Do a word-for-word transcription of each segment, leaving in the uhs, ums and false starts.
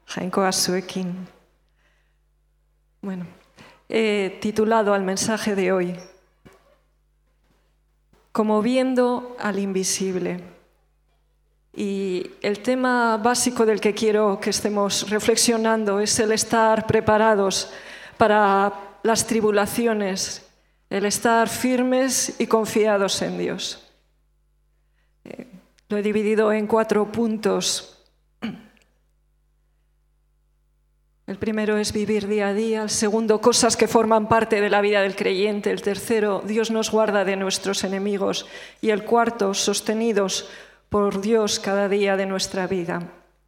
Jainkoa zuekin. Bueno, he titulado al mensaje de hoy Como viendo al invisible. Y el tema básico del que quiero que estemos reflexionando es el estar preparados para las tribulaciones, el estar firmes y confiados en Dios. Eh, lo he dividido en cuatro puntos. El primero es vivir día a día, el segundo, cosas que forman parte de la vida del creyente, el tercero, Dios nos guarda de nuestros enemigos, y el cuarto, sostenidos por Dios cada día de nuestra vida.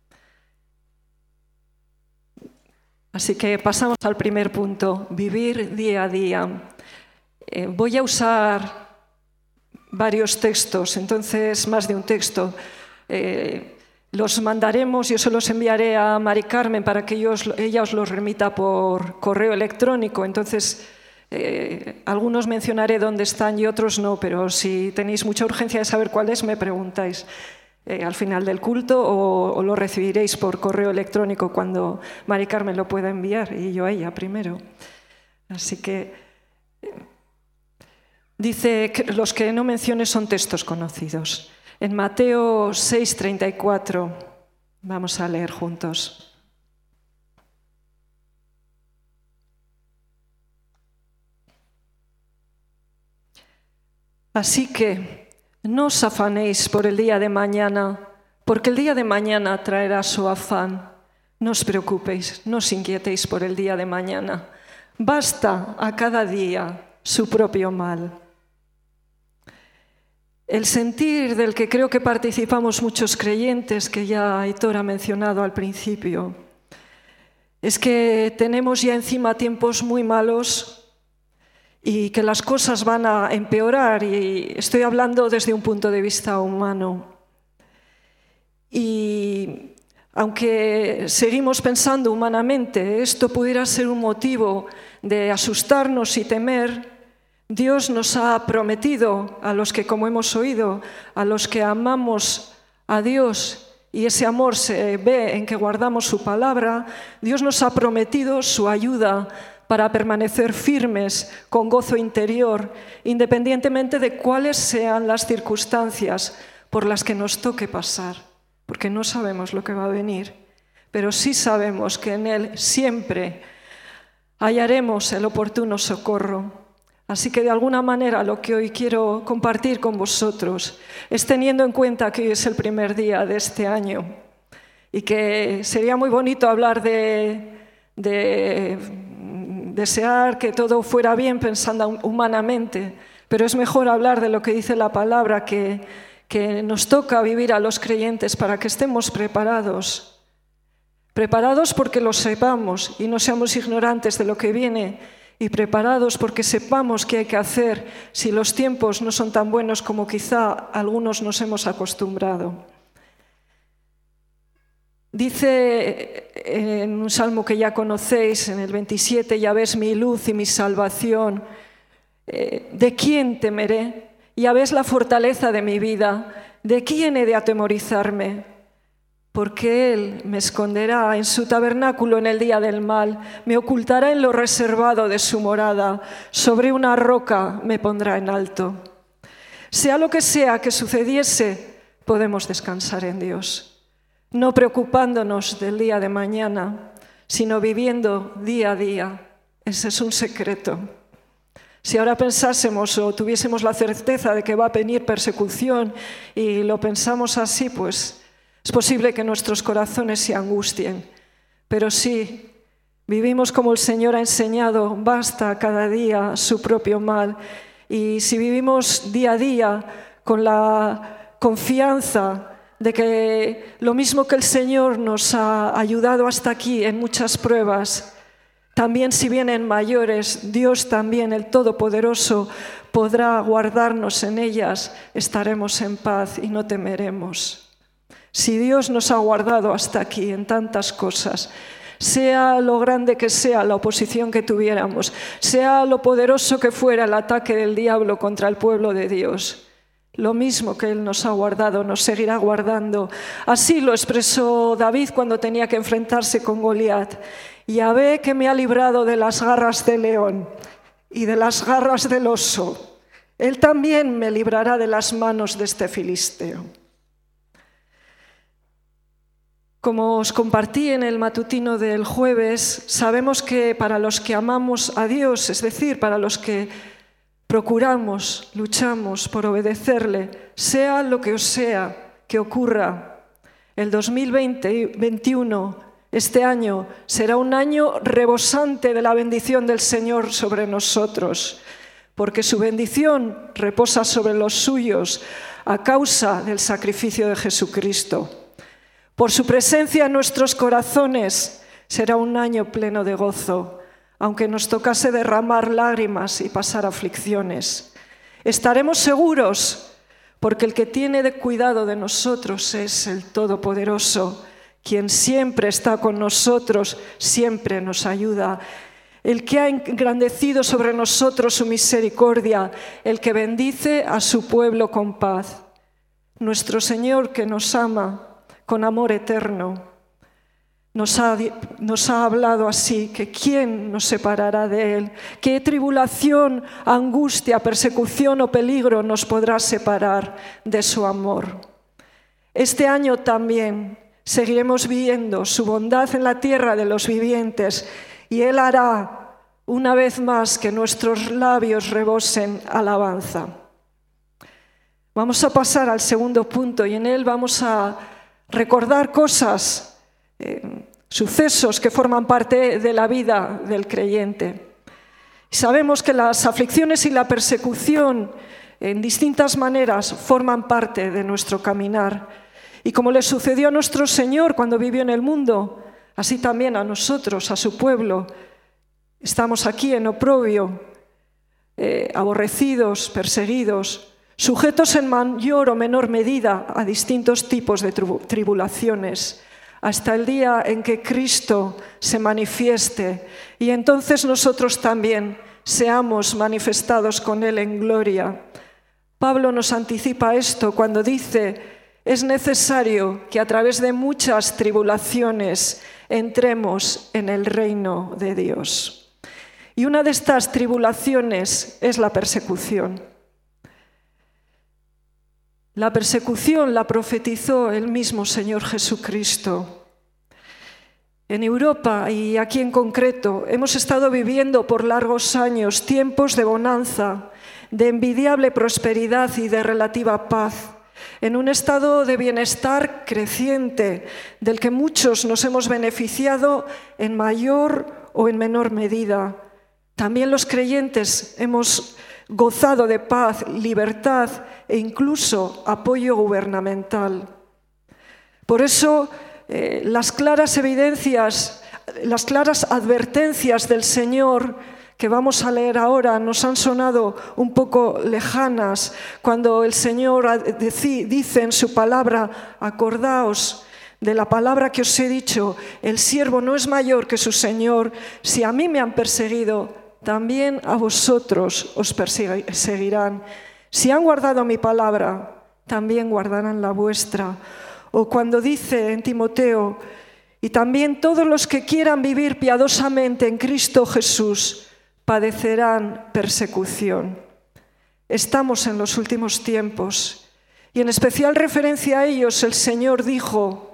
Así que pasamos al primer punto, vivir día a día. Eh, voy a usar varios textos, entonces más de un texto. Eh, Los mandaremos, yo se los enviaré a Mari Carmen para que ellos, ella os los remita por correo electrónico. Entonces, eh, algunos mencionaré dónde están y otros no, pero si tenéis mucha urgencia de saber cuáles, me preguntáis eh, al final del culto o, o lo recibiréis por correo electrónico cuando Mari Carmen lo pueda enviar y yo a ella primero. Así que eh, dice que los que no mencione son textos conocidos. En Mateo seis, treinta y cuatro, vamos a leer juntos. Así que no os afanéis por el día de mañana, porque el día de mañana traerá su afán. No os preocupéis, no os inquietéis por el día de mañana. Basta a cada día su propio mal. El sentir del que creo que participamos muchos creyentes, que ya Aitor ha mencionado al principio, es que tenemos ya encima tiempos muy malos y que las cosas van a empeorar, y estoy hablando desde un punto de vista humano. Y aunque seguimos pensando humanamente, esto pudiera ser un motivo de asustarnos y temer, Dios nos ha prometido a los que, como hemos oído, a los que amamos a Dios, y ese amor se ve en que guardamos su palabra, Dios nos ha prometido su ayuda para permanecer firmes con gozo interior, independientemente de cuáles sean las circunstancias por las que nos toque pasar, porque no sabemos lo que va a venir, pero sí sabemos que en Él siempre hallaremos el oportuno socorro. Así que de alguna manera lo que hoy quiero compartir con vosotros es teniendo en cuenta que hoy es el primer día de este año y que sería muy bonito hablar de, de desear que todo fuera bien pensando humanamente, pero es mejor hablar de lo que dice la palabra, que, que nos toca vivir a los creyentes para que estemos preparados. Preparados porque lo sepamos y no seamos ignorantes de lo que viene, y preparados porque sepamos qué hay que hacer si los tiempos no son tan buenos como quizá algunos nos hemos acostumbrado. Dice en un salmo que ya conocéis, en el veintisiete, ya ves mi luz y mi salvación, eh, ¿de quién temeré? Ya ves la fortaleza de mi vida, ¿de quién he de atemorizarme? Porque Él me esconderá en su tabernáculo en el día del mal, me ocultará en lo reservado de su morada, sobre una roca me pondrá en alto. Sea lo que sea que sucediese, podemos descansar en Dios, no preocupándonos del día de mañana, sino viviendo día a día. Ese es un secreto. Si ahora pensásemos o tuviésemos la certeza de que va a venir persecución y lo pensamos así, pues es posible que nuestros corazones se angustien, pero si vivimos como el Señor ha enseñado, basta cada día su propio mal. Y si vivimos día a día con la confianza de que lo mismo que el Señor nos ha ayudado hasta aquí en muchas pruebas, también si vienen mayores, Dios también, el Todopoderoso, podrá guardarnos en ellas, estaremos en paz y no temeremos. Si Dios nos ha guardado hasta aquí en tantas cosas, sea lo grande que sea la oposición que tuviéramos, sea lo poderoso que fuera el ataque del diablo contra el pueblo de Dios, Lo mismo que Él nos ha guardado, nos seguirá guardando. Así lo expresó David cuando tenía que enfrentarse con Goliat. Yahvé, que me ha librado de las garras del león y de las garras del oso, Él también me librará de las manos de este filisteo. Como os compartí en el matutino del jueves, sabemos que para los que amamos a Dios, es decir, para los que procuramos, luchamos por obedecerle, sea lo que os sea que ocurra, el dos mil veintiuno, este año, será un año rebosante de la bendición del Señor sobre nosotros, porque su bendición reposa sobre los suyos a causa del sacrificio de Jesucristo. Por su presencia en nuestros corazones será un año pleno de gozo, aunque nos tocase derramar lágrimas y pasar aflicciones. Estaremos seguros, porque el que tiene de cuidado de nosotros es el Todopoderoso, quien siempre está con nosotros, siempre nos ayuda. El que ha engrandecido sobre nosotros su misericordia, el que bendice a su pueblo con paz. Nuestro Señor, que nos ama con amor eterno, nos ha, nos ha hablado así, que ¿quién nos separará de Él? ¿Qué tribulación, angustia, persecución o peligro nos podrá separar de su amor? Este año también seguiremos viendo su bondad en la tierra de los vivientes, y Él hará una vez más que nuestros labios rebosen alabanza. Vamos a pasar al segundo punto, y en él vamos a recordar cosas, eh, sucesos que forman parte de la vida del creyente. Sabemos que las aflicciones y la persecución en distintas maneras forman parte de nuestro caminar. Y como le sucedió a nuestro Señor cuando vivió en el mundo, así también a nosotros, a su pueblo. Estamos aquí en oprobio, eh, aborrecidos, perseguidos, sujetos en mayor o menor medida a distintos tipos de tribulaciones, hasta el día en que Cristo se manifieste y entonces nosotros también seamos manifestados con Él en gloria. Pablo nos anticipa esto cuando dice: es necesario que a través de muchas tribulaciones entremos en el reino de Dios. Y una de estas tribulaciones es la persecución. La persecución la profetizó el mismo Señor Jesucristo. En Europa y aquí en concreto hemos estado viviendo por largos años tiempos de bonanza, de envidiable prosperidad y de relativa paz, en un estado de bienestar creciente del que muchos nos hemos beneficiado en mayor o en menor medida. También los creyentes hemos gozado de paz, libertad e incluso apoyo gubernamental. Por eso, eh, las claras evidencias, las claras advertencias del Señor que vamos a leer ahora nos han sonado un poco lejanas cuando el Señor dice en su palabra: acordaos de la palabra que os he dicho, el siervo no es mayor que su Señor. Si a mí me han perseguido, también a vosotros os perseguirán. Si han guardado mi palabra, también guardarán la vuestra. O cuando dice en Timoteo: y también todos los que quieran vivir piadosamente en Cristo Jesús padecerán persecución. Estamos en los últimos tiempos y en especial referencia a ellos el Señor dijo: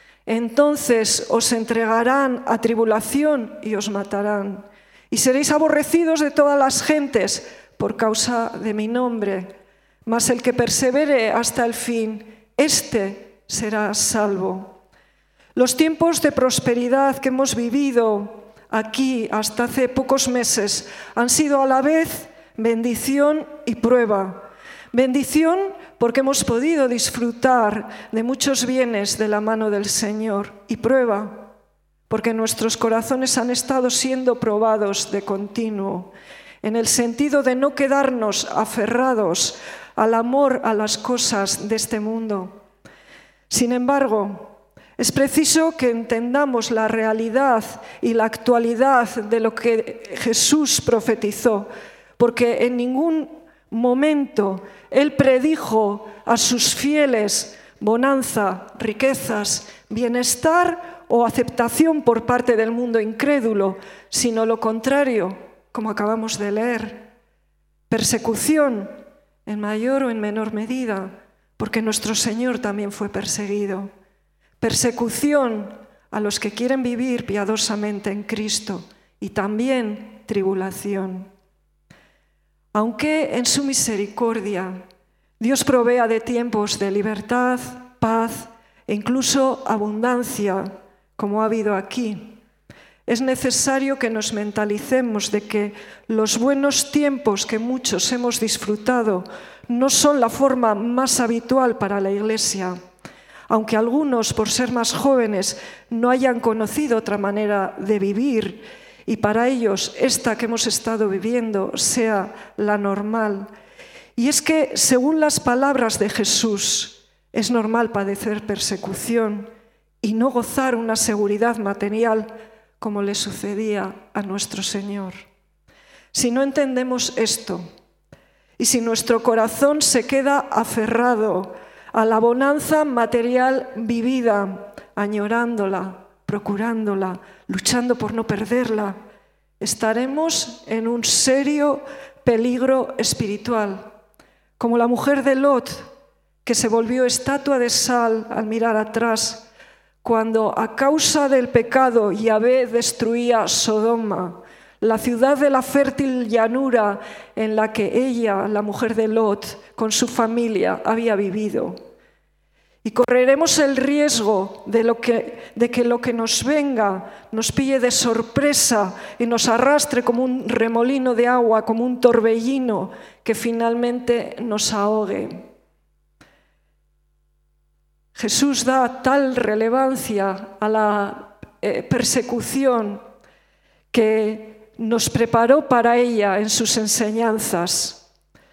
entonces os entregarán a tribulación y os matarán, y seréis aborrecidos de todas las gentes por causa de mi nombre, mas el que persevere hasta el fin, éste será salvo. Los tiempos de prosperidad que hemos vivido aquí hasta hace pocos meses han sido a la vez bendición y prueba. Bendición porque hemos podido disfrutar de muchos bienes de la mano del Señor, y prueba porque nuestros corazones han estado siendo probados de continuo, en el sentido de no quedarnos aferrados al amor a las cosas de este mundo. Sin embargo, es preciso que entendamos la realidad y la actualidad de lo que Jesús profetizó, porque en ningún momento, Él predijo a sus fieles bonanza, riquezas, bienestar o aceptación por parte del mundo incrédulo, sino lo contrario, como acabamos de leer, persecución en mayor o en menor medida, porque nuestro Señor también fue perseguido. Persecución a los que quieren vivir piadosamente en Cristo y también tribulación. Aunque en su misericordia Dios provea de tiempos de libertad, paz e incluso abundancia, como ha habido aquí, es necesario que nos mentalicemos de que los buenos tiempos que muchos hemos disfrutado no son la forma más habitual para la Iglesia, aunque algunos, por ser más jóvenes, no hayan conocido otra manera de vivir y para ellos esta que hemos estado viviendo sea la normal. Y es que, según las palabras de Jesús, es normal padecer persecución y no gozar una seguridad material como le sucedía a nuestro Señor. Si no entendemos esto, y si nuestro corazón se queda aferrado a la bonanza material vivida, añorándola, procurándola, luchando por no perderla, estaremos en un serio peligro espiritual, como la mujer de Lot, que se volvió estatua de sal al mirar atrás, cuando a causa del pecado Yahvé destruía Sodoma, la ciudad de la fértil llanura en la que ella, la mujer de Lot, con su familia había vivido. Y correremos el riesgo de, lo que, de que lo que nos venga nos pille de sorpresa y nos arrastre como un remolino de agua, como un torbellino que finalmente nos ahogue. Jesús da tal relevancia a la eh, persecución que nos preparó para ella en sus enseñanzas.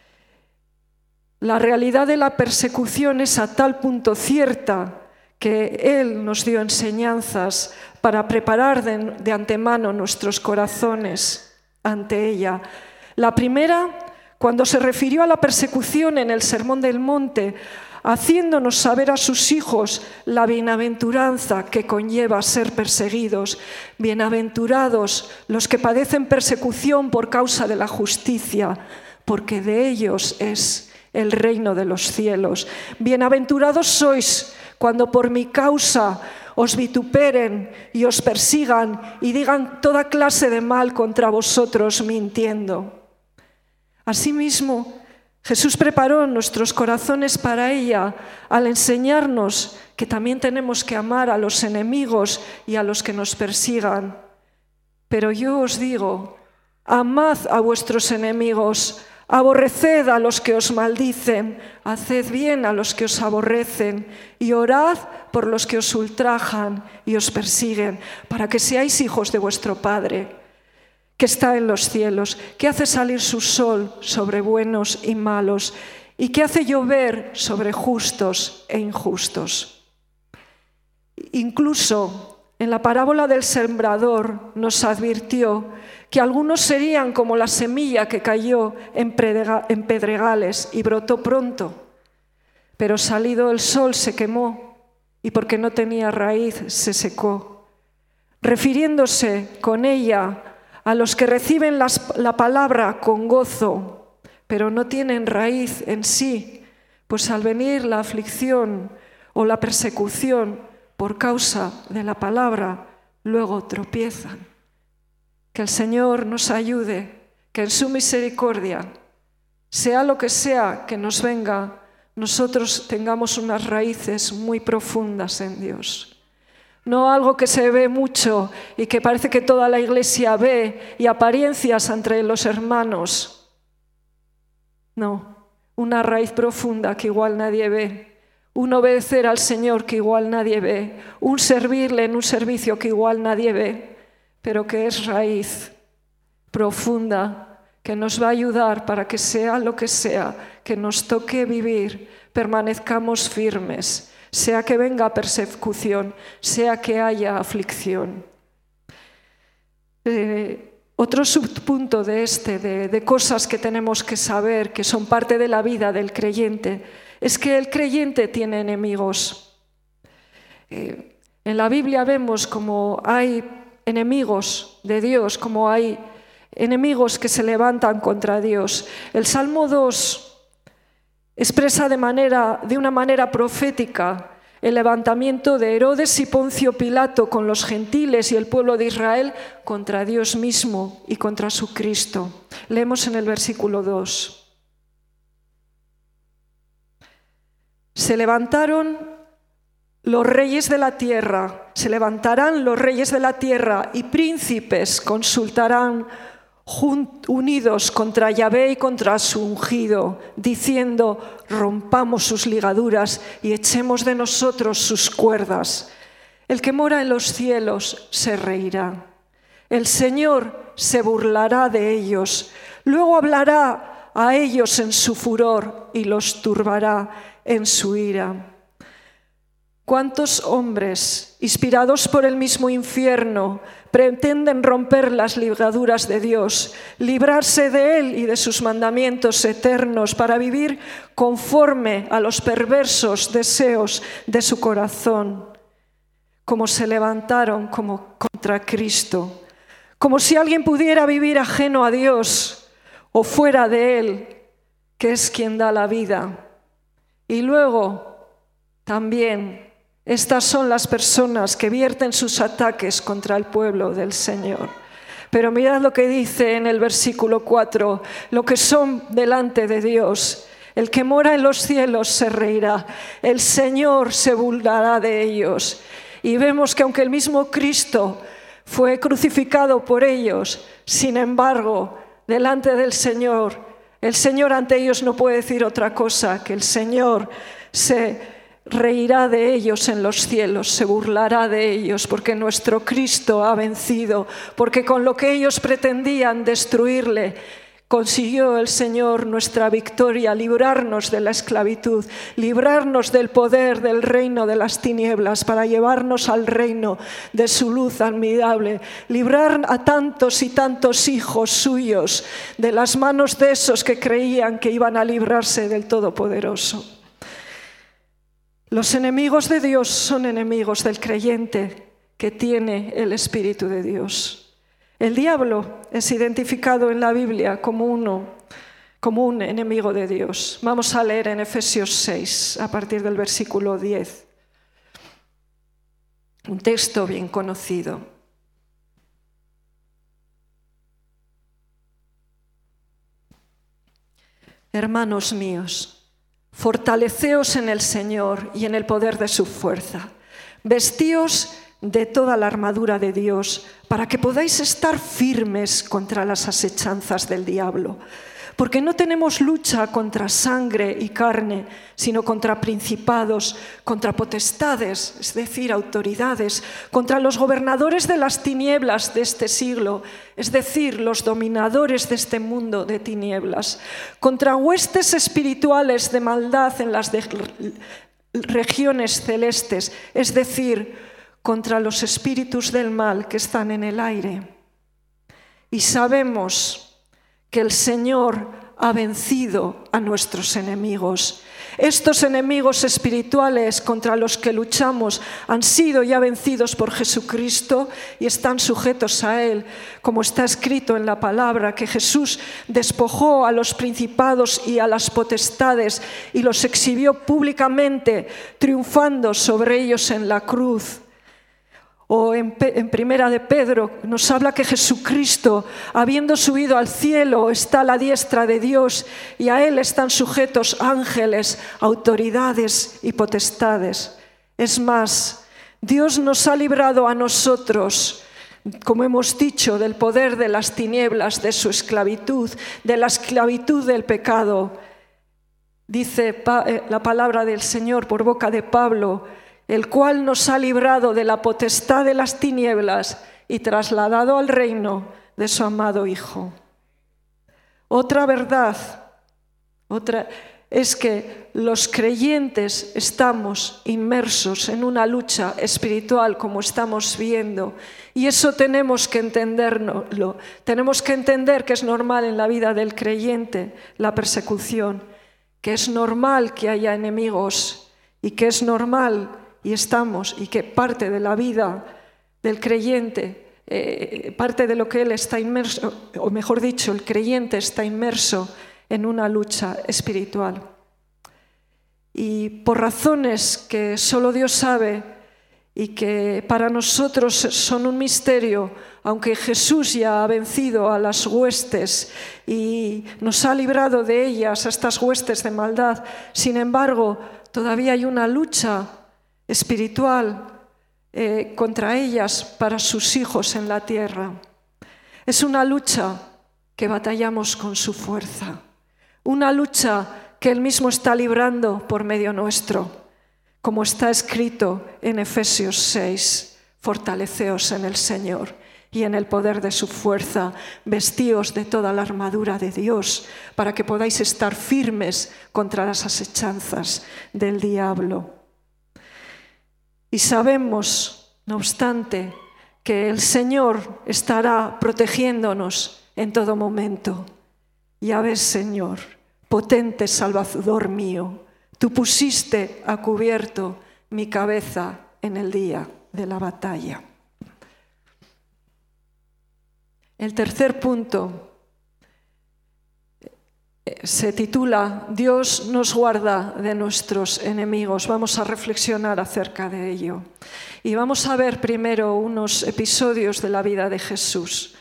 La realidad de la persecución es a tal punto cierta que Él nos dio enseñanzas para preparar de, de antemano nuestros corazones ante ella. La primera, cuando se refirió a la persecución en el Sermón del Monte, haciéndonos saber a sus hijos la bienaventuranza que conlleva ser perseguidos. Bienaventurados los que padecen persecución por causa de la justicia, porque de ellos es el reino de los cielos. Bienaventurados sois cuando por mi causa os vituperen y os persigan y digan toda clase de mal contra vosotros mintiendo. Asimismo, Jesús preparó nuestros corazones para ella al enseñarnos que también tenemos que amar a los enemigos y a los que nos persigan. Pero yo os digo, amad a vuestros enemigos, aborreced a los que os maldicen, haced bien a los que os aborrecen y orad por los que os ultrajan y os persiguen, para que seáis hijos de vuestro Padre, que está en los cielos, que hace salir su sol sobre buenos y malos y que hace llover sobre justos e injustos. Incluso en la parábola del sembrador nos advirtió que algunos serían como la semilla que cayó en pedregales y brotó pronto, pero salido el sol se quemó y porque no tenía raíz se secó, refiriéndose con ella a los que reciben las, la palabra con gozo, pero no tienen raíz en sí, pues al venir la aflicción o la persecución por causa de la palabra, luego tropiezan. Que el Señor nos ayude, que en su misericordia, sea lo que sea que nos venga, nosotros tengamos unas raíces muy profundas en Dios. No algo que se ve mucho y que parece que toda la iglesia ve y apariencias entre los hermanos. No, una raíz profunda que igual nadie ve, un obedecer al Señor que igual nadie ve, un servirle en un servicio que igual nadie ve, pero que es raíz profunda que nos va a ayudar para que sea lo que sea que nos toque vivir, permanezcamos firmes, sea que venga persecución, sea que haya aflicción. Eh, Otro subpunto de este, de, de cosas que tenemos que saber, que son parte de la vida del creyente, es que el creyente tiene enemigos. Eh, en la Biblia vemos como hay enemigos de Dios, como hay enemigos que se levantan contra Dios. El Salmo dos expresa de, manera, de una manera profética el levantamiento de Herodes y Poncio Pilato con los gentiles y el pueblo de Israel contra Dios mismo y contra su Cristo. Leemos en el versículo dos. Se levantaron los reyes de la tierra, se levantarán los reyes de la tierra y príncipes consultarán unidos contra Yahvé y contra su ungido, diciendo: rompamos sus ligaduras y echemos de nosotros sus cuerdas. El que mora en los cielos se reirá. El Señor se burlará de ellos. Luego hablará a ellos en su furor y los turbará en su ira. ¿Cuántos hombres, inspirados por el mismo infierno, pretenden romper las ligaduras de Dios, librarse de Él y de sus mandamientos eternos para vivir conforme a los perversos deseos de su corazón? Como se levantaron como contra Cristo, como si alguien pudiera vivir ajeno a Dios o fuera de Él, que es quien da la vida. Y luego también estas son las personas que vierten sus ataques contra el pueblo del Señor. Pero mirad lo que dice en el versículo cuatro, lo que son delante de Dios. El que mora en los cielos se reirá, el Señor se burlará de ellos. Y vemos que aunque el mismo Cristo fue crucificado por ellos, sin embargo, delante del Señor, el Señor ante ellos no puede decir otra cosa, que el Señor se reirá de ellos en los cielos, se burlará de ellos, porque nuestro Cristo ha vencido, porque con lo que ellos pretendían destruirle, consiguió el Señor nuestra victoria, librarnos de la esclavitud, librarnos del poder del reino de las tinieblas, para llevarnos al reino de su luz admirable, librar a tantos y tantos hijos suyos de las manos de esos que creían que iban a librarse del Todopoderoso. Los enemigos de Dios son enemigos del creyente que tiene el Espíritu de Dios. El diablo es identificado en la Biblia como uno, como un enemigo de Dios. Vamos a leer en Efesios seis, a partir del versículo diez. Un texto bien conocido. Hermanos míos, fortaleceos en el Señor y en el poder de su fuerza. Vestíos de toda la armadura de Dios para que podáis estar firmes contra las asechanzas del diablo. Porque no tenemos lucha contra sangre y carne, sino contra principados, contra potestades, es decir, autoridades, contra los gobernadores de las tinieblas de este siglo, es decir, los dominadores de este mundo de tinieblas, contra huestes espirituales de maldad en las de regiones celestes, es decir, contra los espíritus del mal que están en el aire. Y sabemos que el Señor ha vencido a nuestros enemigos. Estos enemigos espirituales contra los que luchamos han sido ya vencidos por Jesucristo y están sujetos a Él, como está escrito en la palabra, que Jesús despojó a los principados y a las potestades y los exhibió públicamente, triunfando sobre ellos en la cruz. O en, en Primera de Pedro nos habla que Jesucristo, habiendo subido al cielo, está a la diestra de Dios y a Él están sujetos ángeles, autoridades y potestades. Es más, Dios nos ha librado a nosotros, como hemos dicho, del poder de las tinieblas, de su esclavitud, de la esclavitud del pecado. Dice la palabra del Señor por boca de Pablo, el cual nos ha librado de la potestad de las tinieblas y trasladado al reino de su amado Hijo. Otra verdad, otra, es que los creyentes estamos inmersos en una lucha espiritual, como estamos viendo, y eso tenemos que entenderlo. Tenemos que entender que es normal en la vida del creyente la persecución, que es normal que haya enemigos y que es normal y estamos y que parte de la vida del creyente, eh, parte de lo que él está inmerso, o mejor dicho, el creyente está inmerso en una lucha espiritual. Y por razones que solo Dios sabe y que para nosotros son un misterio, aunque Jesús ya ha vencido a las huestes y nos ha librado de ellas, a estas huestes de maldad, sin embargo, todavía hay una lucha espiritual eh, contra ellas para sus hijos en la tierra. Es una lucha que batallamos con su fuerza, una lucha que Él mismo está librando por medio nuestro, como está escrito en Efesios seis, fortaleceos en el Señor y en el poder de su fuerza, vestíos de toda la armadura de Dios, para que podáis estar firmes contra las asechanzas del diablo. Y sabemos, no obstante, que el Señor estará protegiéndonos en todo momento. Ya ves, Señor, potente Salvador mío, tú pusiste a cubierto mi cabeza en el día de la batalla. El tercer punto se titula Dios nos guarda de nuestros enemigos. Vamos a reflexionar acerca de ello. Y vamos a ver primero unos episodios de la vida de Jesús.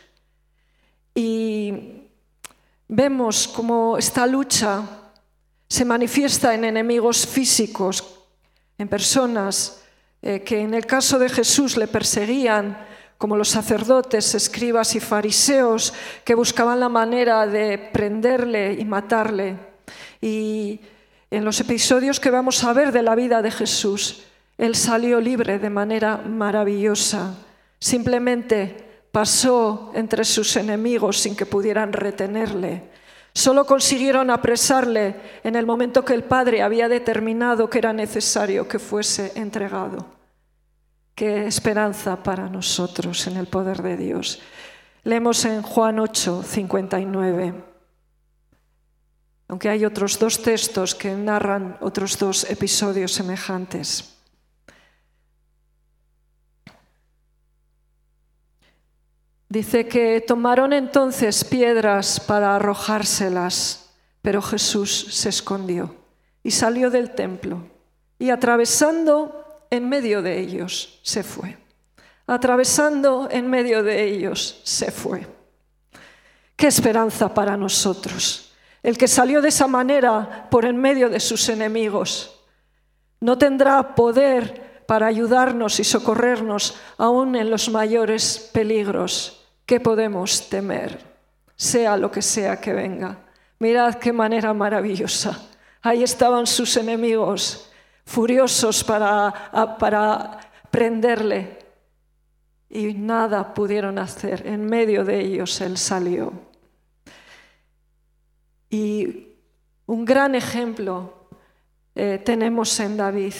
Y vemos cómo esta lucha se manifiesta en enemigos físicos, en personas eh, que en el caso de Jesús le perseguían, como los sacerdotes, escribas y fariseos, que buscaban la manera de prenderle y matarle. Y en los episodios que vamos a ver de la vida de Jesús, Él salió libre de manera maravillosa. Simplemente pasó entre sus enemigos sin que pudieran retenerle. Solo consiguieron apresarle en el momento que el Padre había determinado que era necesario que fuese entregado. Qué esperanza para nosotros en el poder de Dios. Leemos en Juan ocho, cincuenta y nueve. Aunque hay otros dos textos que narran otros dos episodios semejantes. Dice que tomaron entonces piedras para arrojárselas, pero Jesús se escondió y salió del templo y atravesando en medio de ellos se fue. Atravesando en medio de ellos se fue. ¡Qué esperanza para nosotros! El que salió de esa manera por en medio de sus enemigos no tendrá poder para ayudarnos y socorrernos aún en los mayores peligros. ¿Qué podemos temer? Sea lo que sea que venga. Mirad qué manera maravillosa. Ahí estaban sus enemigos, furiosos para, para prenderle. Y nada pudieron hacer. En medio de ellos Él salió. Y un gran ejemplo eh, tenemos en David.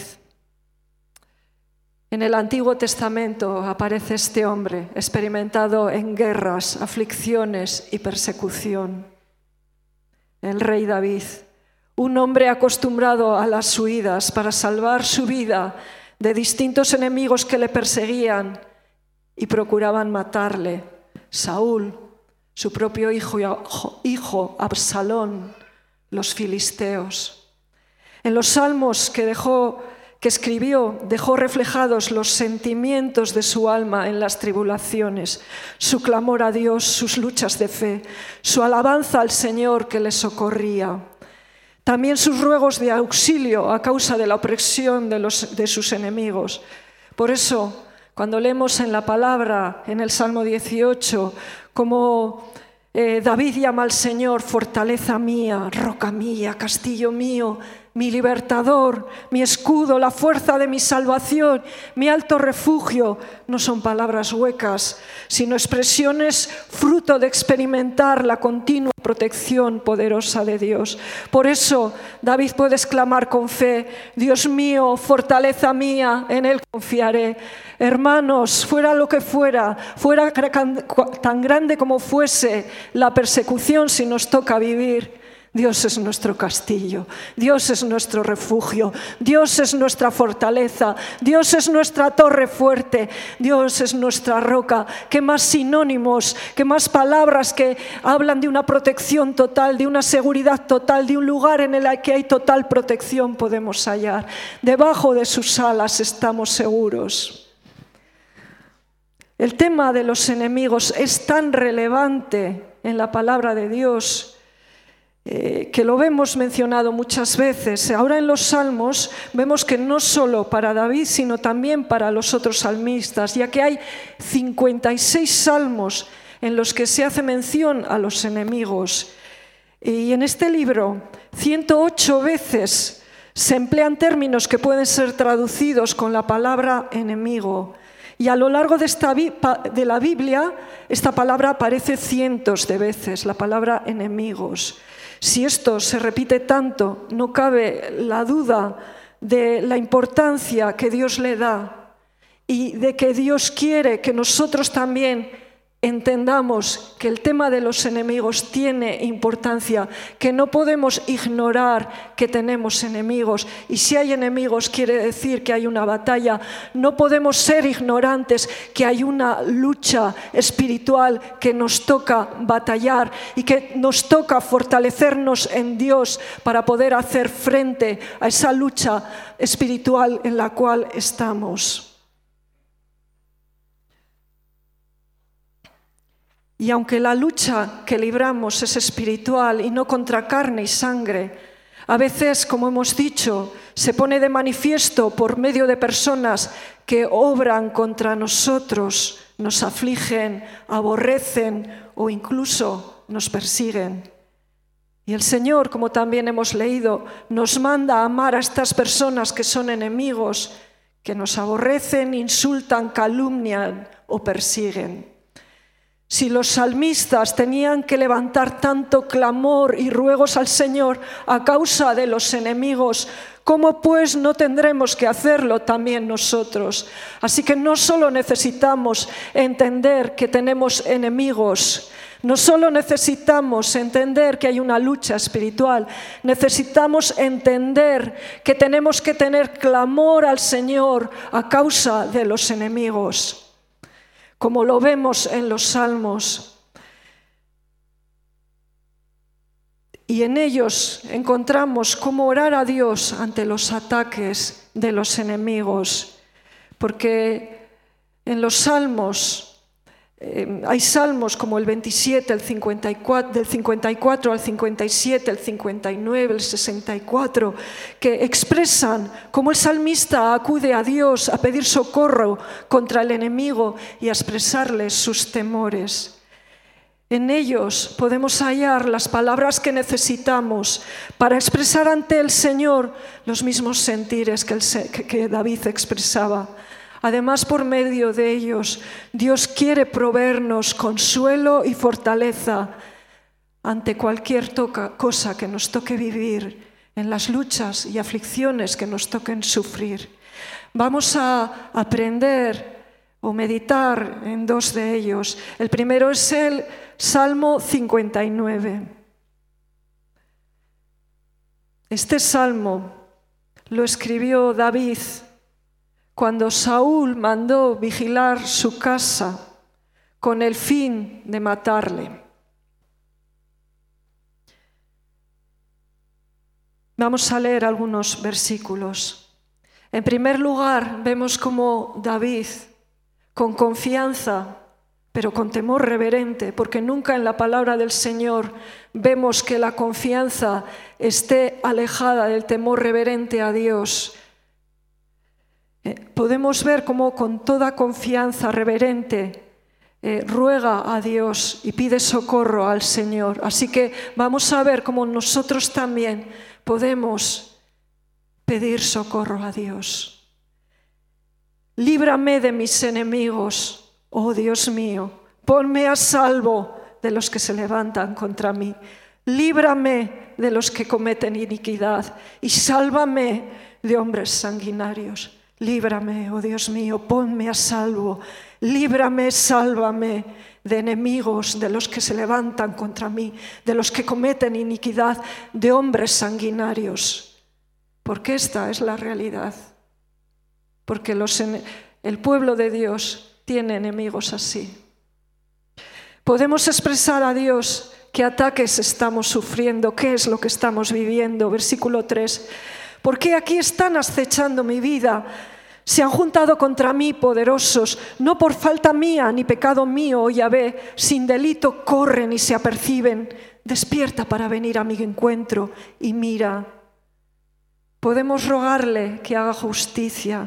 En el Antiguo Testamento aparece este hombre experimentado en guerras, aflicciones y persecución. El rey David, un hombre acostumbrado a las huidas para salvar su vida de distintos enemigos que le perseguían y procuraban matarle. Saúl, su propio hijo, hijo Absalón, los filisteos. En los salmos que dejó que escribió, dejó reflejados los sentimientos de su alma en las tribulaciones, su clamor a Dios, sus luchas de fe, su alabanza al Señor que le socorría. También sus ruegos de auxilio a causa de la opresión de, los, de sus enemigos. Por eso, cuando leemos en la palabra, en el Salmo dieciocho, como eh, David llama al Señor, fortaleza mía, roca mía, castillo mío, mi libertador, mi escudo, la fuerza de mi salvación, mi alto refugio, no son palabras huecas, sino expresiones fruto de experimentar la continua protección poderosa de Dios. Por eso David puede exclamar con fe: Dios mío, fortaleza mía, en Él confiaré. Hermanos, fuera lo que fuera, fuera tan grande como fuese la persecución si nos toca vivir, Dios es nuestro castillo, Dios es nuestro refugio, Dios es nuestra fortaleza, Dios es nuestra torre fuerte, Dios es nuestra roca. ¿Qué más sinónimos, qué más palabras que hablan de una protección total, de una seguridad total, de un lugar en el que hay total protección podemos hallar? Debajo de sus alas estamos seguros. El tema de los enemigos es tan relevante en la palabra de Dios Eh, que lo vemos mencionado muchas veces. Ahora en los Salmos vemos que no solo para David, sino también para los otros salmistas, ya que hay cincuenta y seis salmos en los que se hace mención a los enemigos. Y en este libro, ciento ocho veces se emplean términos que pueden ser traducidos con la palabra enemigo. Y a lo largo de, esta, de la Biblia, esta palabra aparece cientos de veces, la palabra enemigos. Si esto se repite tanto, no cabe la duda de la importancia que Dios le da y de que Dios quiere que nosotros también entendamos que el tema de los enemigos tiene importancia, que no podemos ignorar que tenemos enemigos. Y si hay enemigos quiere decir que hay una batalla. No podemos ser ignorantes que hay una lucha espiritual que nos toca batallar y que nos toca fortalecernos en Dios para poder hacer frente a esa lucha espiritual en la cual estamos. Y aunque la lucha que libramos es espiritual y no contra carne y sangre, a veces, como hemos dicho, se pone de manifiesto por medio de personas que obran contra nosotros, nos afligen, aborrecen o incluso nos persiguen. Y el Señor, como también hemos leído, nos manda a amar a estas personas que son enemigos, que nos aborrecen, insultan, calumnian o persiguen. Si los salmistas tenían que levantar tanto clamor y ruegos al Señor a causa de los enemigos, ¿cómo pues no tendremos que hacerlo también nosotros? Así que no solo necesitamos entender que tenemos enemigos, no solo necesitamos entender que hay una lucha espiritual, necesitamos entender que tenemos que tener clamor al Señor a causa de los enemigos. Como lo vemos en los Salmos. Y en ellos encontramos cómo orar a Dios ante los ataques de los enemigos. Porque en los Salmos, eh, hay salmos como el veintisiete, el cincuenta y cuatro, del cincuenta y cuatro al cincuenta y siete, el cincuenta y nueve, el sesenta y cuatro, que expresan cómo el salmista acude a Dios a pedir socorro contra el enemigo y a expresarle sus temores. En ellos podemos hallar las palabras que necesitamos para expresar ante el Señor los mismos sentires que, el, que David expresaba. Además, por medio de ellos, Dios quiere proveernos consuelo y fortaleza ante cualquier toca, cosa que nos toque vivir, en las luchas y aflicciones que nos toquen sufrir. Vamos a aprender o meditar en dos de ellos. El primero es el Salmo cincuenta y nueve. Este salmo lo escribió David cuando Saúl mandó vigilar su casa con el fin de matarle. Vamos a leer algunos versículos. En primer lugar, vemos cómo David, con confianza, pero con temor reverente, porque nunca en la palabra del Señor vemos que la confianza esté alejada del temor reverente a Dios. Eh, podemos ver cómo con toda confianza reverente eh, ruega a Dios y pide socorro al Señor. Así que vamos a ver cómo nosotros también podemos pedir socorro a Dios. Líbrame de mis enemigos, oh Dios mío, ponme a salvo de los que se levantan contra mí. Líbrame de los que cometen iniquidad y sálvame de hombres sanguinarios. Líbrame, oh Dios mío, ponme a salvo. Líbrame, sálvame de enemigos, de los que se levantan contra mí, de los que cometen iniquidad, de hombres sanguinarios. Porque esta es la realidad. Porque los, el pueblo de Dios tiene enemigos así. Podemos expresar a Dios qué ataques estamos sufriendo, qué es lo que estamos viviendo. Versículo tres. ¿Por qué aquí están acechando mi vida? Se han juntado contra mí poderosos, no por falta mía ni pecado mío, oh Yahvé, sin delito corren y se aperciben. Despierta para venir a mi encuentro y mira. Podemos rogarle que haga justicia.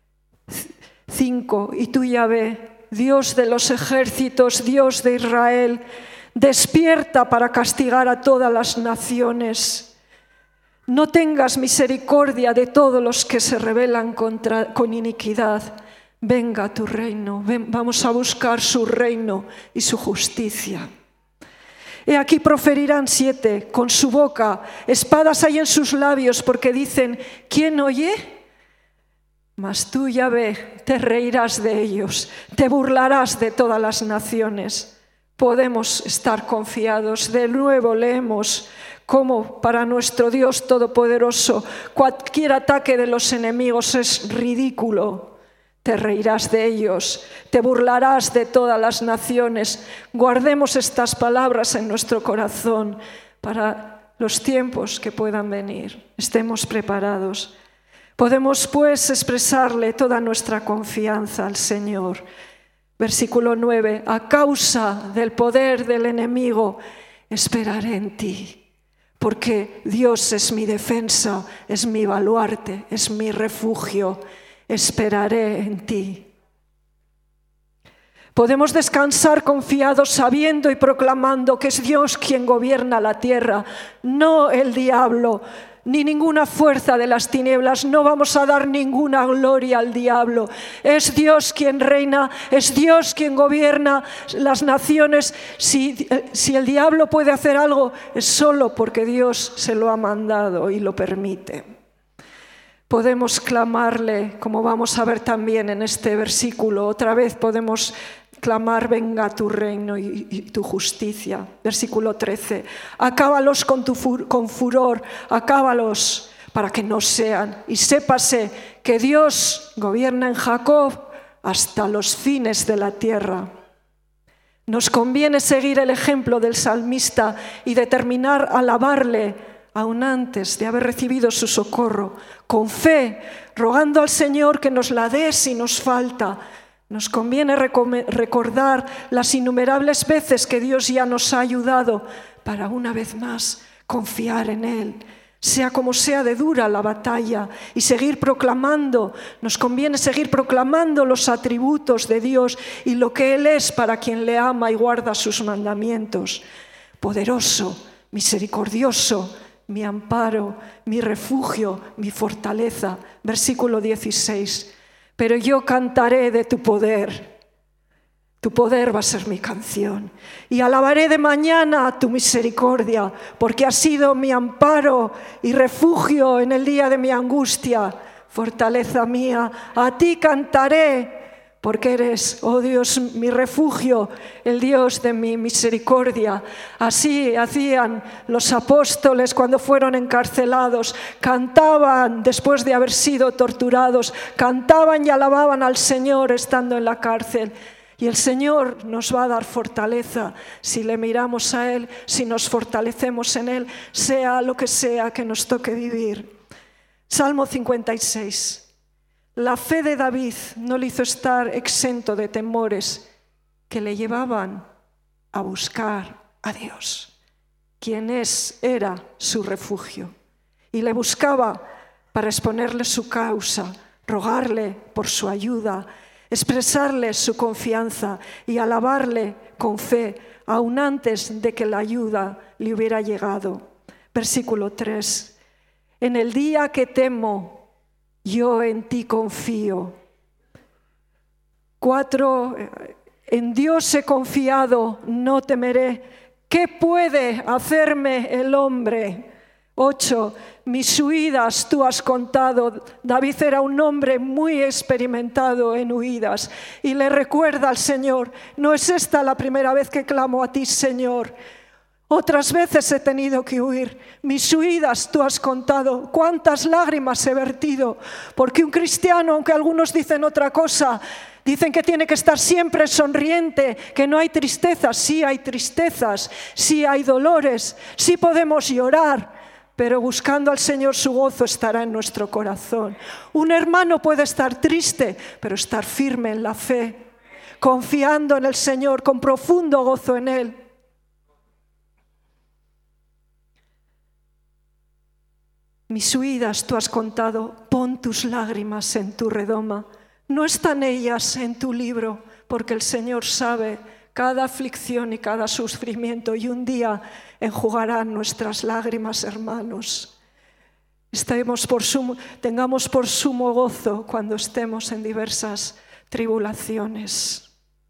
Cinco. Y tú, Yahvé, Dios de los ejércitos, Dios de Israel, despierta para castigar a todas las naciones. No tengas misericordia de todos los que se rebelan contra, con iniquidad. Venga tu reino, ven, vamos a buscar su reino y su justicia. He aquí proferirán siete con su boca, espadas hay en sus labios, porque dicen, ¿quién oye? Mas tú, Yahvé, te reirás de ellos, te burlarás de todas las naciones. Podemos estar confiados. De nuevo leemos cómo para nuestro Dios Todopoderoso cualquier ataque de los enemigos es ridículo. Te reirás de ellos, te burlarás de todas las naciones. Guardemos estas palabras en nuestro corazón para los tiempos que puedan venir. Estemos preparados. Podemos pues expresarle toda nuestra confianza al Señor. Versículo nueve. A causa del poder del enemigo, esperaré en ti. Porque Dios es mi defensa, es mi baluarte, es mi refugio. Esperaré en ti. Podemos descansar confiados sabiendo y proclamando que es Dios quien gobierna la tierra, no el diablo, ni ninguna fuerza de las tinieblas. No vamos a dar ninguna gloria al diablo. Es Dios quien reina, es Dios quien gobierna las naciones. Si, si el diablo puede hacer algo, es solo porque Dios se lo ha mandado y lo permite. Podemos clamarle, como vamos a ver también en este versículo, otra vez podemos clamar, venga tu reino y, y tu justicia. Versículo trece. Acábalos con tu fur, con furor, acábalos para que no sean. Y sépase que Dios gobierna en Jacob hasta los fines de la tierra. Nos conviene seguir el ejemplo del salmista y determinar alabarle aún antes de haber recibido su socorro, con fe, rogando al Señor que nos la dé si nos falta. Nos conviene recordar las innumerables veces que Dios ya nos ha ayudado para una vez más confiar en Él. Sea como sea de dura la batalla y seguir proclamando, nos conviene seguir proclamando los atributos de Dios y lo que Él es para quien le ama y guarda sus mandamientos. Poderoso, misericordioso, mi amparo, mi refugio, mi fortaleza. Versículo dieciséis. Pero yo cantaré de tu poder. Tu poder va a ser mi canción. Y alabaré de mañana tu misericordia, porque has sido mi amparo y refugio en el día de mi angustia. Fortaleza mía, a ti cantaré, porque eres, oh Dios, mi refugio, el Dios de mi misericordia. Así hacían los apóstoles cuando fueron encarcelados. Cantaban después de haber sido torturados. Cantaban y alababan al Señor estando en la cárcel. Y el Señor nos va a dar fortaleza si le miramos a Él, si nos fortalecemos en Él, sea lo que sea que nos toque vivir. Salmo cincuenta y seis. La fe de David no le hizo estar exento de temores que le llevaban a buscar a Dios, quien es, era su refugio. Y le buscaba para exponerle su causa, rogarle por su ayuda, expresarle su confianza y alabarle con fe, aún antes de que la ayuda le hubiera llegado. Versículo tres. En el día que temo, yo en ti confío. Cuatro, en Dios he confiado, no temeré. ¿Qué puede hacerme el hombre? Ocho, mis huidas tú has contado. David era un hombre muy experimentado en huidas y le recuerda al Señor, no es esta la primera vez que clamo a ti, Señor. Otras veces he tenido que huir. Mis huidas tú has contado. Cuántas lágrimas he vertido. Porque un cristiano, aunque algunos dicen otra cosa, dicen que tiene que estar siempre sonriente, que no hay tristezas. Sí hay tristezas, sí hay dolores, sí podemos llorar, pero buscando al Señor su gozo estará en nuestro corazón. Un hermano puede estar triste, pero estar firme en la fe, confiando en el Señor, con profundo gozo en Él. Mis huidas tú has contado, pon tus lágrimas en tu redoma. No están ellas en tu libro, porque el Señor sabe cada aflicción y cada sufrimiento, y un día enjugarán nuestras lágrimas, hermanos. Estemos por sumo, tengamos por sumo gozo cuando estemos en diversas tribulaciones.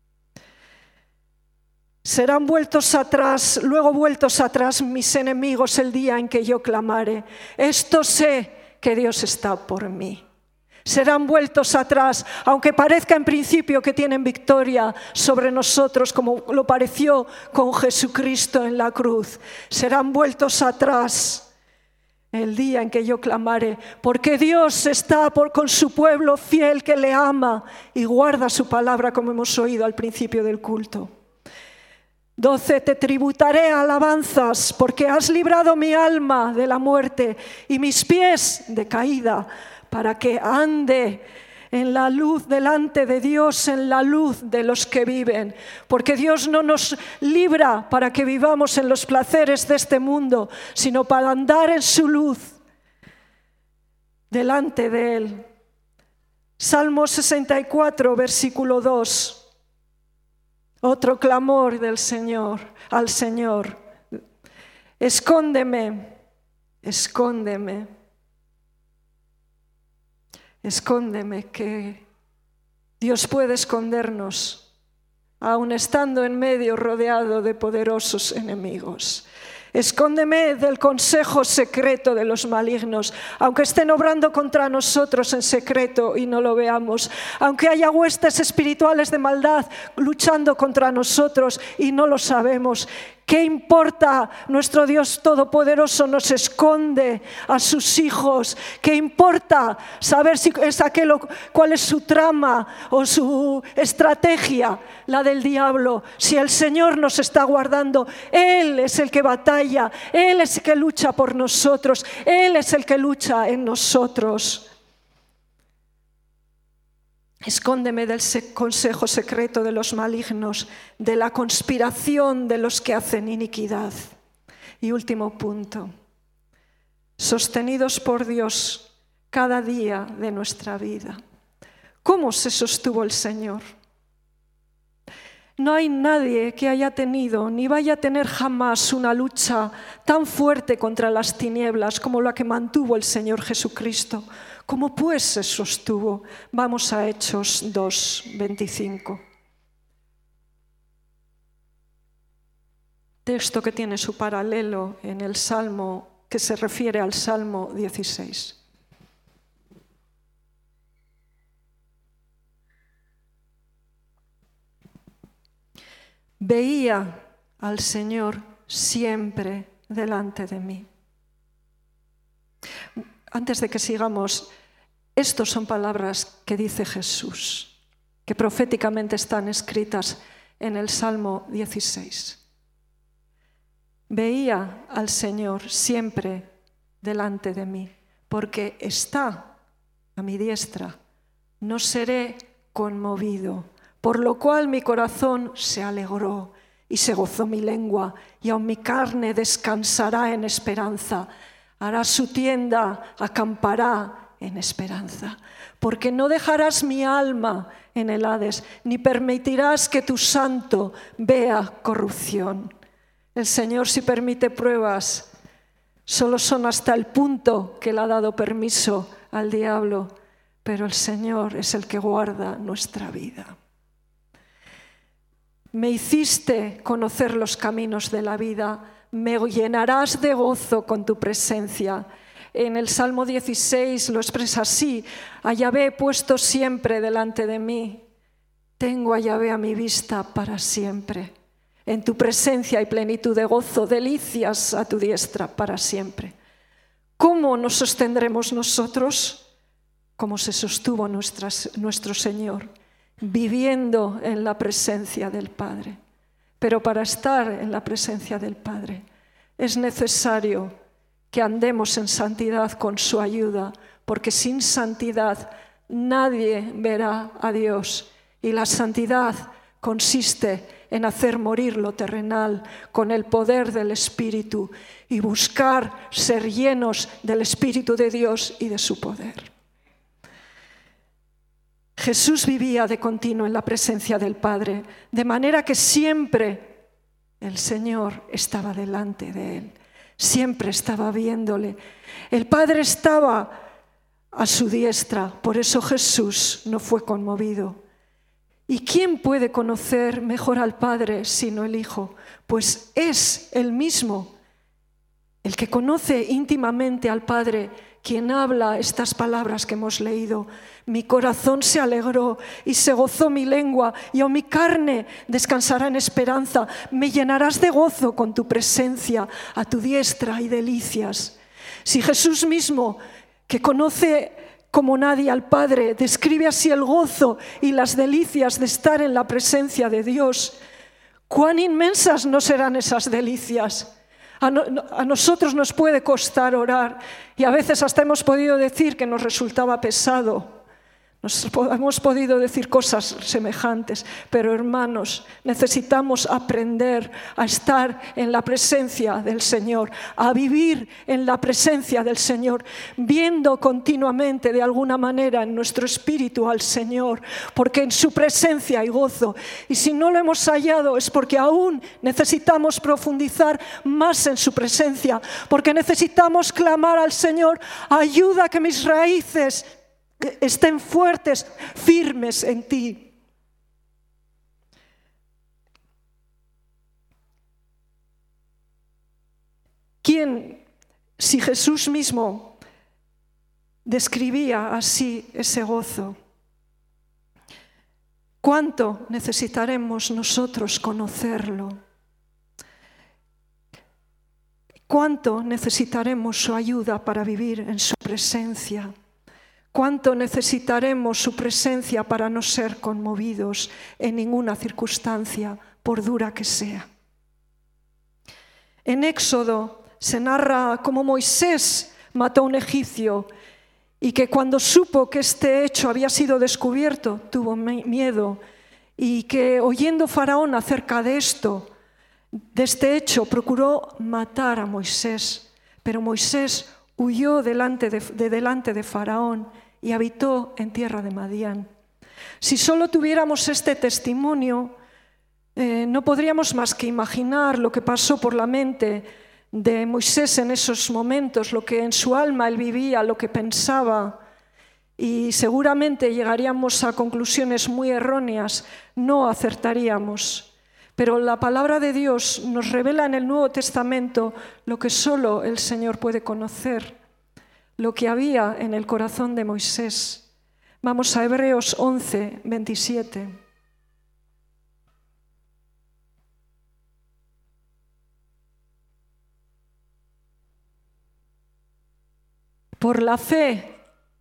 Serán vueltos atrás, luego vueltos atrás mis enemigos el día en que yo clamare. Esto sé que Dios está por mí. Serán vueltos atrás, aunque parezca en principio que tienen victoria sobre nosotros, como lo pareció con Jesucristo en la cruz. Serán vueltos atrás el día en que yo clamare, porque Dios está por, con su pueblo fiel que le ama y guarda su palabra, como hemos oído al principio del culto. doce. Te tributaré alabanzas, porque has librado mi alma de la muerte y mis pies de caída, para que ande en la luz delante de Dios, en la luz de los que viven. Porque Dios no nos libra para que vivamos en los placeres de este mundo, sino para andar en su luz delante de Él. Salmo sesenta y cuatro, versículo dos. Otro clamor del Señor, al Señor. Escóndeme, escóndeme, escóndeme, que Dios puede escondernos, aun estando en medio rodeado de poderosos enemigos. Escóndeme del consejo secreto de los malignos, aunque estén obrando contra nosotros en secreto y no lo veamos, aunque haya huestes espirituales de maldad luchando contra nosotros y no lo sabemos. ¿Qué importa? Nuestro Dios Todopoderoso nos esconde a sus hijos. ¿Qué importa saber si es aquel, cuál es su trama o su estrategia, la del diablo? Si el Señor nos está guardando, Él es el que batalla, Él es el que lucha por nosotros, Él es el que lucha en nosotros. Escóndeme del consejo secreto de los malignos, de la conspiración de los que hacen iniquidad. Y último punto, sostenidos por Dios cada día de nuestra vida. ¿Cómo se sostuvo el Señor? No hay nadie que haya tenido ni vaya a tener jamás una lucha tan fuerte contra las tinieblas como la que mantuvo el Señor Jesucristo. ¿Cómo pues se sostuvo? Vamos a Hechos dos, veinticinco. Texto que tiene su paralelo en el Salmo, que se refiere al Salmo dieciséis. Veía al Señor siempre delante de mí. Antes de que sigamos, estas son palabras que dice Jesús, que proféticamente están escritas en el Salmo dieciséis. Veía al Señor siempre delante de mí, porque está a mi diestra, no seré conmovido, por lo cual mi corazón se alegró y se gozó mi lengua, y aun mi carne descansará en esperanza. Hará su tienda, acampará en esperanza, porque no dejarás mi alma en el Hades, ni permitirás que tu santo vea corrupción. El Señor, si permite pruebas, solo son hasta el punto que le ha dado permiso al diablo pero el Señor es el que guarda nuestra vida. Me hiciste conocer los caminos de la vida, me llenarás de gozo con tu presencia. En el Salmo dieciséis lo expresa así: a Yahvé he puesto siempre delante de mí, tengo a Yahvé a mi vista para siempre. En tu presencia hay plenitud de gozo, delicias a tu diestra para siempre. ¿Cómo nos sostendremos nosotros? Como se sostuvo nuestras, nuestro Señor, viviendo en la presencia del Padre. Pero para estar en la presencia del Padre es necesario que andemos en santidad con su ayuda, porque sin santidad nadie verá a Dios. Y la santidad consiste en hacer morir lo terrenal con el poder del Espíritu y buscar ser llenos del Espíritu de Dios y de su poder. Jesús vivía de continuo en la presencia del Padre, de manera que siempre el Señor estaba delante de él, siempre estaba viéndole. El Padre estaba a su diestra, por eso Jesús no fue conmovido. ¿Y quién puede conocer mejor al Padre sino el Hijo? Pues es Él mismo, el que conoce íntimamente al Padre, quien habla estas palabras que hemos leído. Mi corazón se alegró y se gozó mi lengua, y aun mi carne descansará en esperanza. Me llenarás de gozo con tu presencia, a tu diestra y delicias. Si Jesús mismo, que conoce como nadie al Padre, describe así el gozo y las delicias de estar en la presencia de Dios, ¿cuán inmensas no serán esas delicias? A, no, a nosotros nos puede costar orar y a veces hasta hemos podido decir que nos resultaba pesado. Nos hemos podido decir cosas semejantes, pero hermanos, necesitamos aprender a estar en la presencia del Señor, a vivir en la presencia del Señor, viendo continuamente de alguna manera en nuestro espíritu al Señor, porque en su presencia hay gozo. Y si no lo hemos hallado es porque aún necesitamos profundizar más en su presencia, porque necesitamos clamar al Señor: ayuda a que mis raíces estén fuertes, firmes en ti. ¿Quién, si Jesús mismo describía así ese gozo, cuánto necesitaremos nosotros conocerlo? ¿Cuánto necesitaremos su ayuda para vivir en su presencia? ¿Cuánto necesitaremos su presencia para no ser conmovidos en ninguna circunstancia, por dura que sea? En Éxodo se narra cómo Moisés mató a un egipcio y que cuando supo que este hecho había sido descubierto, tuvo miedo, y que oyendo Faraón acerca de esto, de este hecho, procuró matar a Moisés. Pero Moisés huyó delante de, de delante de Faraón y habitó en tierra de Madián. Si solo tuviéramos este testimonio, eh, no podríamos más que imaginar lo que pasó por la mente de Moisés en esos momentos, lo que en su alma él vivía, lo que pensaba, y seguramente llegaríamos a conclusiones muy erróneas, no acertaríamos. Pero la palabra de Dios nos revela en el Nuevo Testamento lo que solo el Señor puede conocer, lo que había en el corazón de Moisés. Vamos a Hebreos once, veintisiete. Por la fe,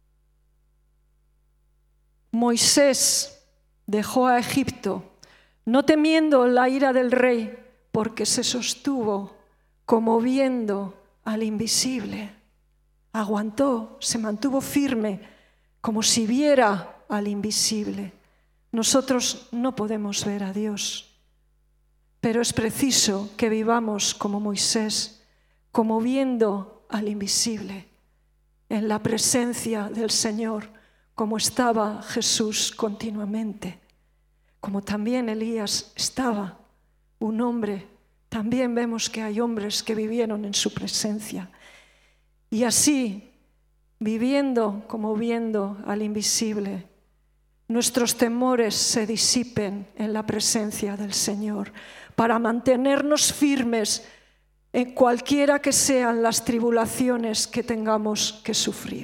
Moisés dejó a Egipto, no temiendo la ira del rey, porque se sostuvo como viendo al invisible. Aguantó, se mantuvo firme, como si viera al invisible. Nosotros no podemos ver a Dios, pero es preciso que vivamos como Moisés, como viendo al invisible, en la presencia del Señor, como estaba Jesús continuamente, como también Elías estaba, un hombre. También vemos que hay hombres que vivieron en su presencia. Y así viviendo como viendo al invisible, nuestros temores se disipen en la presencia del Señor, para mantenernos firmes en cualquiera que sean las tribulaciones que tengamos que sufrir.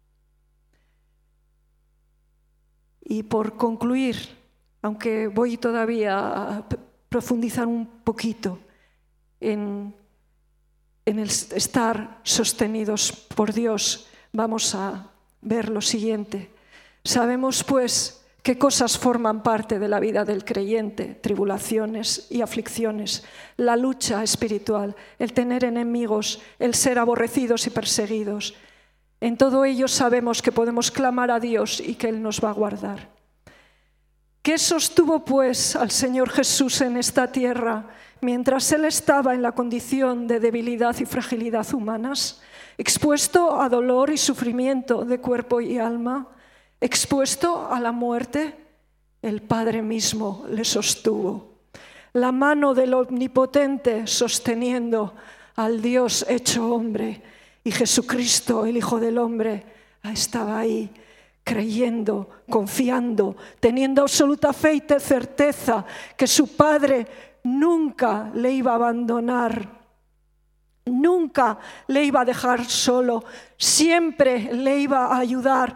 Y por concluir, aunque voy todavía a profundizar un poquito en, en el estar sostenidos por Dios, vamos a ver lo siguiente. Sabemos pues qué cosas forman parte de la vida del creyente: tribulaciones y aflicciones, la lucha espiritual, el tener enemigos, el ser aborrecidos y perseguidos. En todo ello sabemos que podemos clamar a Dios y que Él nos va a guardar. ¿Qué sostuvo pues al Señor Jesús en esta tierra mientras Él estaba en la condición de debilidad y fragilidad humanas, expuesto a dolor y sufrimiento de cuerpo y alma, expuesto a la muerte? El Padre mismo le sostuvo. La mano del Omnipotente sosteniendo al Dios hecho hombre, y Jesucristo, el Hijo del Hombre, estaba ahí, creyendo, confiando, teniendo absoluta fe y certeza que su Padre nunca le iba a abandonar, nunca le iba a dejar solo, siempre le iba a ayudar.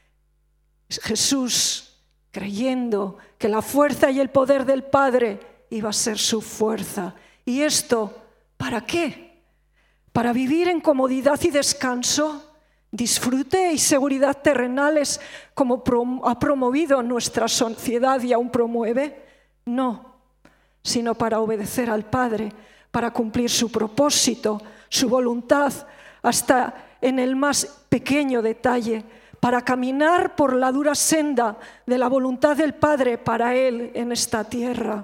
Jesús, creyendo que la fuerza y el poder del Padre iba a ser su fuerza. ¿Y esto para qué? Para vivir en comodidad y descanso, disfrute y seguridad terrenales como ha promovido nuestra sociedad y aún promueve. No, sino para obedecer al Padre, para cumplir su propósito, su voluntad, hasta en el más pequeño detalle, para caminar por la dura senda de la voluntad del Padre para Él en esta tierra.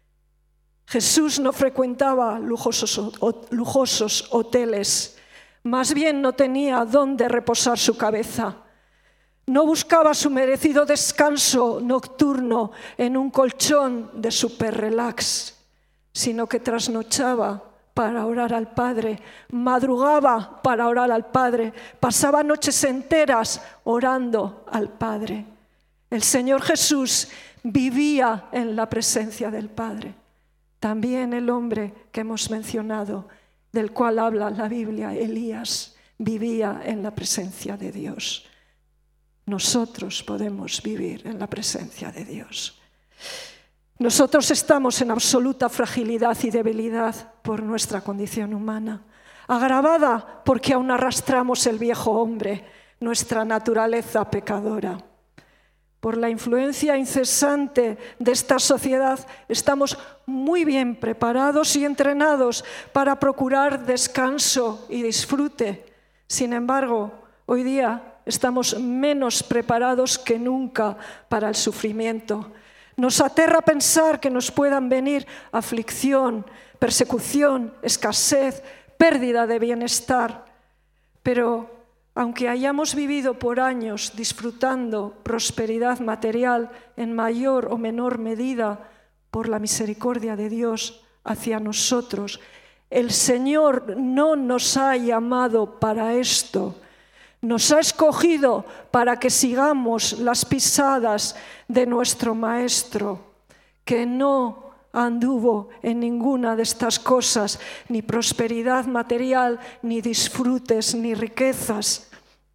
Jesús no frecuentaba lujosos, lujosos hoteles, más bien no tenía dónde reposar su cabeza. No buscaba su merecido descanso nocturno en un colchón de super relax, sino que trasnochaba para orar al Padre, madrugaba para orar al Padre, pasaba noches enteras orando al Padre. El Señor Jesús vivía en la presencia del Padre. También el hombre que hemos mencionado, del cual habla la Biblia, Elías, vivía en la presencia de Dios. Nosotros podemos vivir en la presencia de Dios. Nosotros estamos en absoluta fragilidad y debilidad por nuestra condición humana, agravada porque aún arrastramos el viejo hombre, nuestra naturaleza pecadora. Por la influencia incesante de esta sociedad, estamos muy bien preparados y entrenados para procurar descanso y disfrute. Sin embargo, hoy día estamos menos preparados que nunca para el sufrimiento. Nos aterra pensar que nos puedan venir aflicción, persecución, escasez, pérdida de bienestar. Pero aunque hayamos vivido por años disfrutando prosperidad material en mayor o menor medida por la misericordia de Dios hacia nosotros, el Señor no nos ha llamado para esto. Nos ha escogido para que sigamos las pisadas de nuestro Maestro, que no anduvo en ninguna de estas cosas, ni prosperidad material, ni disfrutes, ni riquezas.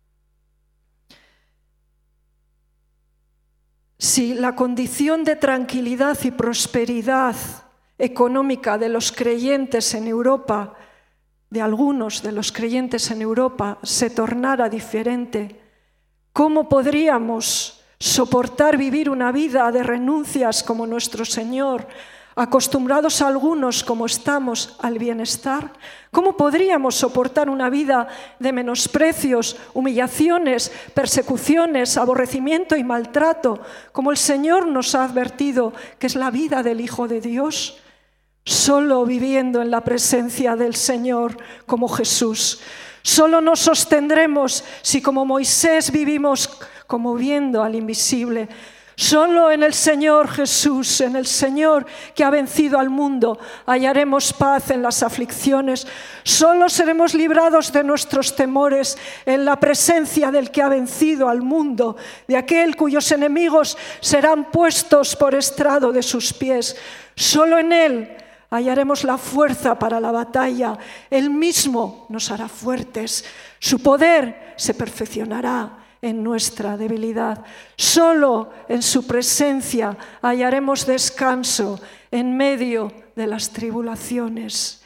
Si la condición de tranquilidad y prosperidad económica de los creyentes en Europa, de algunos de los creyentes en Europa, se tornara diferente, ¿cómo podríamos soportar vivir una vida de renuncias como nuestro Señor, acostumbrados algunos como estamos al bienestar? ¿Cómo podríamos soportar una vida de menosprecios, humillaciones, persecuciones, aborrecimiento y maltrato, como el Señor nos ha advertido que es la vida del Hijo de Dios? Solo viviendo en la presencia del Señor como Jesús. Solo nos sostendremos si como Moisés vivimos como viendo al invisible. Solo en el Señor Jesús, en el Señor que ha vencido al mundo, hallaremos paz en las aflicciones. Solo seremos librados de nuestros temores en la presencia del que ha vencido al mundo, de aquel cuyos enemigos serán puestos por estrado de sus pies. Solo en Él hallaremos la fuerza para la batalla. Él mismo nos hará fuertes. Su poder se perfeccionará en nuestra debilidad. Solo en su presencia hallaremos descanso en medio de las tribulaciones.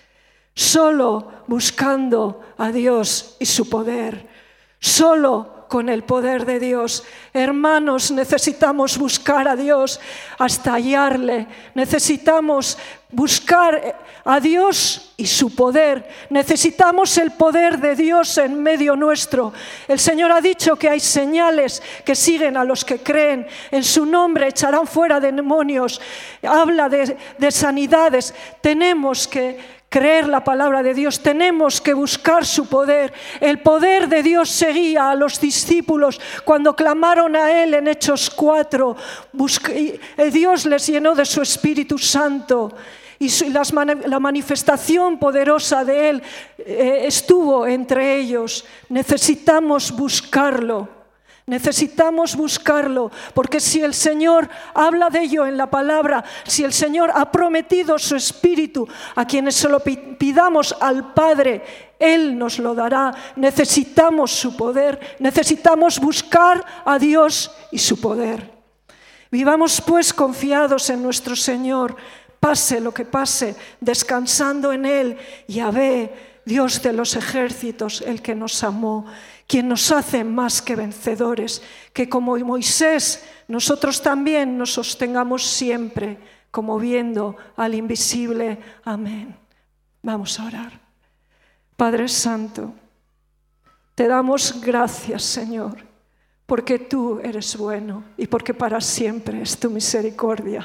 Solo buscando a Dios y su poder. Solo con el poder de Dios. Hermanos, necesitamos buscar a Dios hasta hallarle. Necesitamos buscar a Dios y su poder. Necesitamos el poder de Dios en medio nuestro. El Señor ha dicho que hay señales que siguen a los que creen. En su nombre echarán fuera demonios. Habla de, de sanidades. Tenemos que creer la palabra de Dios, tenemos que buscar su poder. El poder de Dios seguía a los discípulos cuando clamaron a Él en Hechos cuatro. Busca, y Dios les llenó de su Espíritu Santo y su, las, la manifestación poderosa de Él eh, estuvo entre ellos. Necesitamos buscarlo. Necesitamos buscarlo, porque si el Señor habla de ello en la palabra, si el Señor ha prometido su Espíritu a quienes se lo pidamos al Padre, Él nos lo dará. Necesitamos su poder, necesitamos buscar a Dios y su poder. Vivamos pues confiados en nuestro Señor, pase lo que pase, descansando en Él. Yahvé, Dios de los ejércitos, el que nos amó, quien nos hace más que vencedores, que como Moisés, nosotros también nos sostengamos siempre, como viendo al invisible. Amén. Vamos a orar. Padre Santo, te damos gracias, Señor, porque tú eres bueno y porque para siempre es tu misericordia.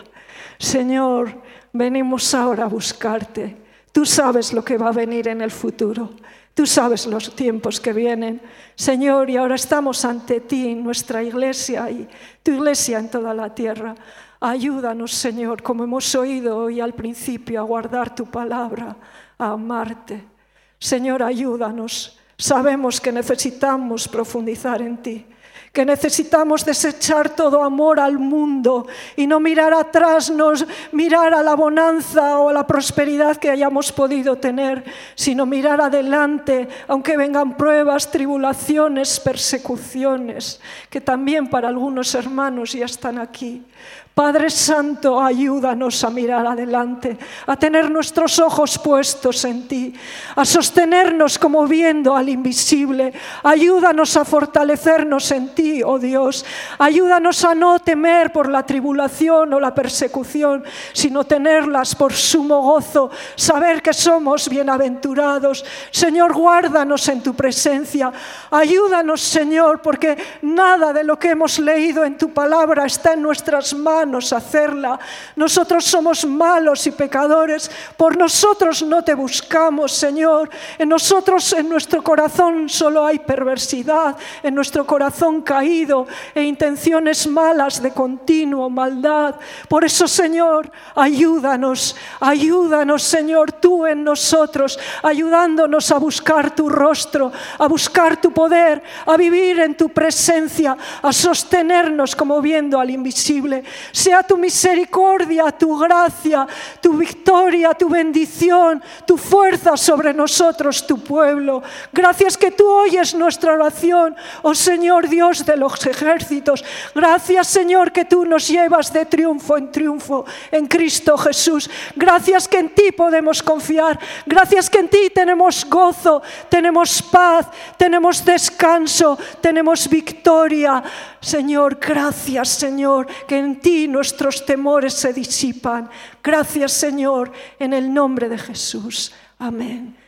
Señor, venimos ahora a buscarte. Tú sabes lo que va a venir en el futuro. Tú sabes los tiempos que vienen, Señor, y ahora estamos ante ti, nuestra iglesia y tu iglesia en toda la tierra. Ayúdanos, Señor, como hemos oído hoy al principio, a guardar tu palabra, a amarte. Señor, ayúdanos. Sabemos que necesitamos profundizar en ti, que necesitamos desechar todo amor al mundo y no mirar atrás, no mirar a la bonanza o a la prosperidad que hayamos podido tener, sino mirar adelante, aunque vengan pruebas, tribulaciones, persecuciones, que también para algunos hermanos ya están aquí. Padre Santo, ayúdanos a mirar adelante, a tener nuestros ojos puestos en ti, a sostenernos como viendo al invisible. Ayúdanos a fortalecernos en ti, oh Dios. Ayúdanos a no temer por la tribulación o la persecución, sino tenerlas por sumo gozo, saber que somos bienaventurados. Señor, guárdanos en tu presencia. Ayúdanos, Señor, porque nada de lo que hemos leído en tu palabra está en nuestras manos hacerla. Nosotros somos malos y pecadores, por nosotros no te buscamos, Señor. En nosotros, en nuestro corazón solo hay perversidad, en nuestro corazón caído e intenciones malas de continuo, maldad. Por eso, Señor, ayúdanos, ayúdanos, Señor, tú en nosotros, ayudándonos a buscar tu rostro, a buscar tu poder, a vivir en tu presencia, a sostenernos como viendo al invisible. Sea tu misericordia, tu gracia, tu victoria, tu bendición, tu fuerza sobre nosotros, tu pueblo. Gracias que tú oyes nuestra oración, oh Señor Dios de los ejércitos. Gracias, Señor, que tú nos llevas de triunfo en triunfo en Cristo Jesús. Gracias que en ti podemos confiar. Gracias que en ti tenemos gozo, tenemos paz, tenemos descanso, tenemos victoria. Señor, gracias, Señor, que en ti nuestros temores se disipan. Gracias, Señor, en el nombre de Jesús. Amén.